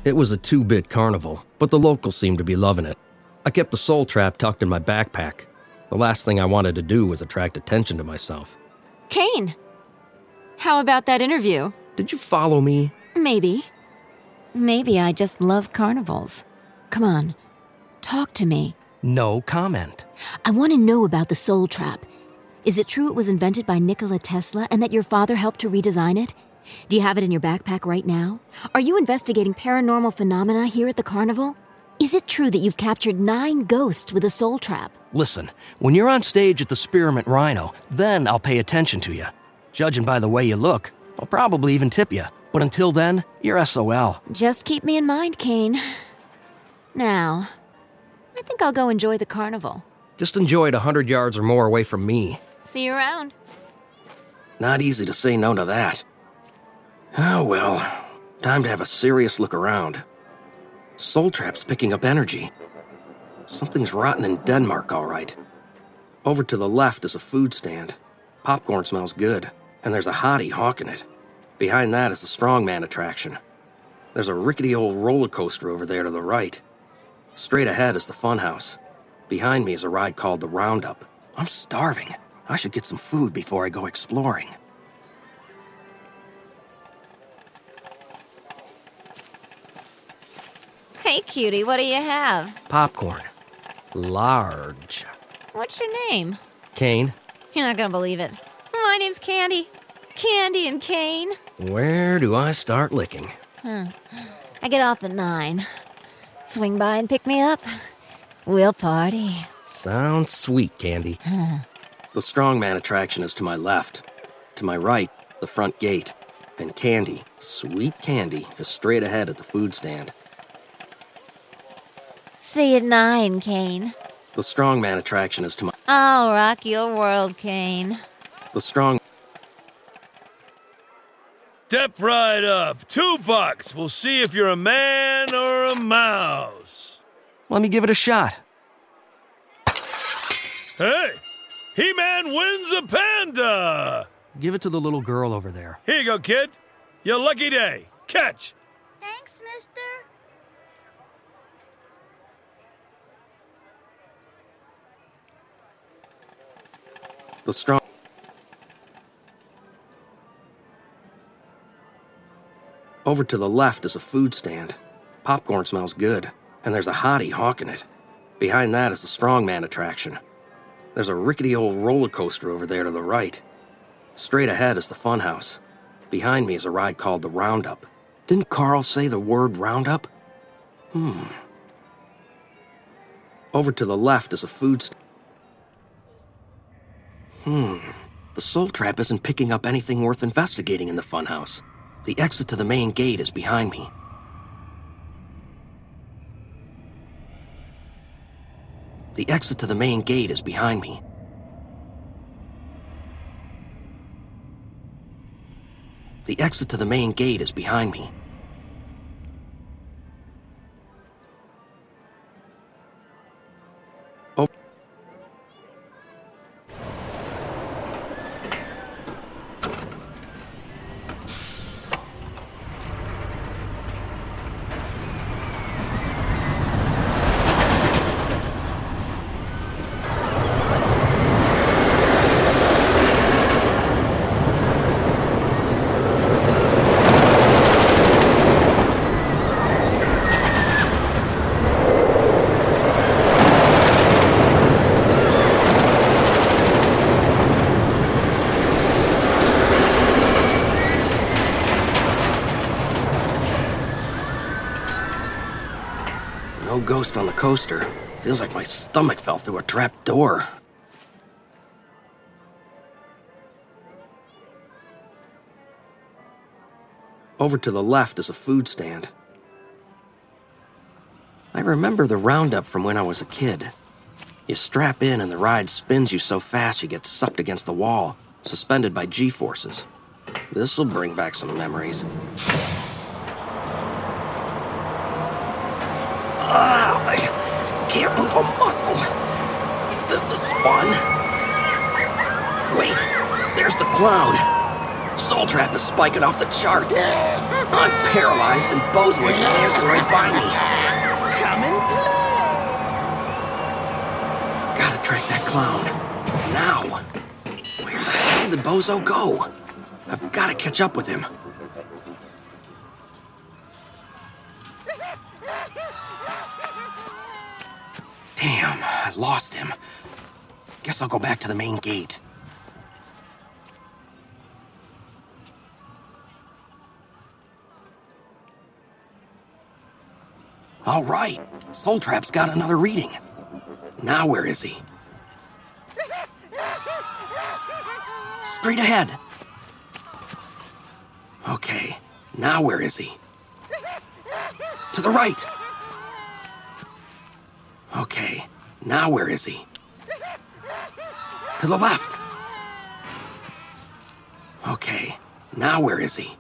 It was a 2-bit carnival, but the locals seemed to be loving it. I kept the soul trap tucked in my backpack. The last thing I wanted to do was attract attention to myself. Kane! How about that interview? Did you follow me? Maybe. Maybe I just love carnivals. Come on, talk to me. No comment. I want to know about the soul trap. Is it true it was invented by Nikola Tesla and that your father helped to redesign it? Do you have it in your backpack right now? Are you investigating paranormal phenomena here at the carnival? Is it true that you've captured 9 ghosts with a soul trap? Listen, when you're on stage at the Spearmint Rhino, then I'll pay attention to you. Judging by the way you look, I'll probably even tip you. But until then, you're SOL. Just keep me in mind, Kane. Now, I think I'll go enjoy the carnival. Just enjoy it 100 yards or more away from me. See you around. Not easy to say no to that. Oh well, time to have a serious look around. Soul Trap's picking up energy. Something's rotten in Denmark, all right. Over to the left is a food stand. Popcorn smells good, and there's a hottie hawking it. Behind that is the strongman attraction. There's a rickety old roller coaster over there to the right. Straight ahead is the funhouse. Behind me is a ride called the Roundup. I'm starving. I should get some food before I go exploring. Hey, cutie, what do you have? Popcorn. Large. What's your name? Kane. You're not gonna believe it. My name's Candy. Candy and Kane. Where do I start licking? I get off at 9. Swing by and pick me up. We'll party. Sounds sweet, Candy. The strongman attraction is to my left. To my right, the front gate. And Candy, sweet Candy, is straight ahead at the food stand. See you at 9, Kane. The strongman attraction is to my... I'll rock your world, Kane. The strong... Step right up. $2. We'll see if you're a man or a mouse. Let me give it a shot. Hey! He-Man wins a panda! Give it to the little girl over there. Here you go, kid. Your lucky day. Catch! Thanks, mister. The strong... Over to the left is a food stand. Popcorn smells good, and there's a hottie hawking it. Behind that is the strongman attraction. There's a rickety old roller coaster over there to the right. Straight ahead is the funhouse. Behind me is a ride called the Roundup. Didn't Carl say the word Roundup? Over to the left is a food stand. The soul trap isn't picking up anything worth investigating in the funhouse. The exit to the main gate is behind me. The exit to the main gate is behind me. The exit to the main gate is behind me. Oh. No ghost on the coaster. Feels like my stomach fell through a trap door. Over to the left is a food stand. I remember the Roundup from when I was a kid. You strap in and the ride spins you so fast you get sucked against the wall, suspended by G-forces. This'll bring back some memories. I can't move a muscle. This is fun. Wait, there's the clown. Soul Trap is spiking off the charts. I'm paralyzed and Bozo is dancing right by me. Come and play. Gotta track that clown. Now. Where the hell did Bozo go? I've gotta catch up with him. Damn, I lost him. Guess I'll go back to the main gate. All right, Soul Trap's got another reading. Now where is he? Straight ahead. Okay, now where is he? To the right. Okay, now where is he? To the left. Okay, now where is he?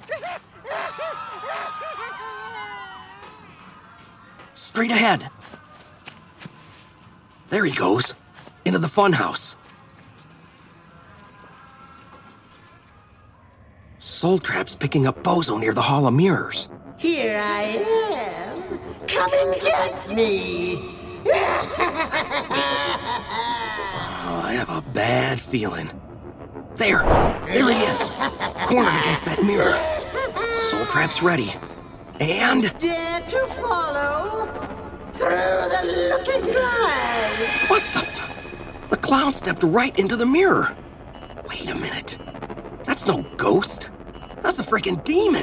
Straight ahead. There he goes. Into the funhouse. Soul Trap's picking up Bozo near the Hall of Mirrors. Here I am. Come and get me. Oh, I have a bad feeling. There he is. Cornered against that mirror. Soul Trap's ready. And... Dare to follow through the looking glass. What the The clown stepped right into the mirror. Wait a minute. That's no ghost. That's a freaking demon.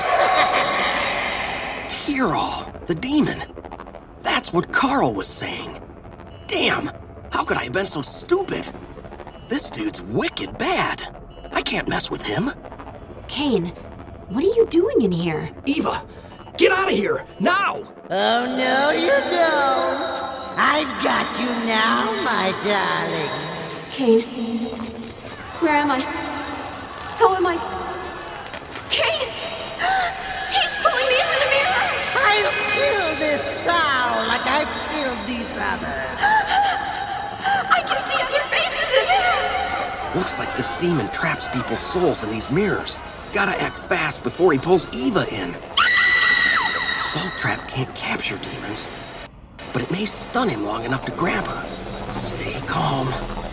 Tyrol, the demon. That's what Carl was saying. Damn, how could I have been so stupid? This dude's wicked bad. I can't mess with him. Kane, what are you doing in here? Eva, get out of here, now! Oh, no, you don't. I've got you now, my darling. Kane, where am I? How am I? Kane! He's pulling me into the mirror! I'll kill this sow like I've killed these others. I can see other faces in there! Looks like this demon traps people's souls in these mirrors. Gotta act fast before he pulls Eva in. Soul Trap can't capture demons, but it may stun him long enough to grab her. Stay calm.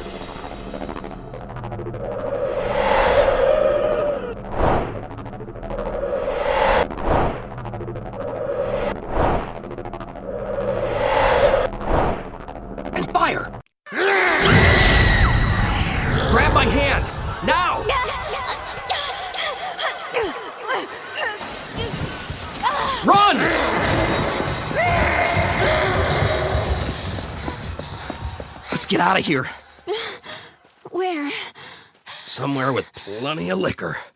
And fire! Grab my hand! Now! Run! Let's get out of here. Where? Somewhere with plenty of liquor.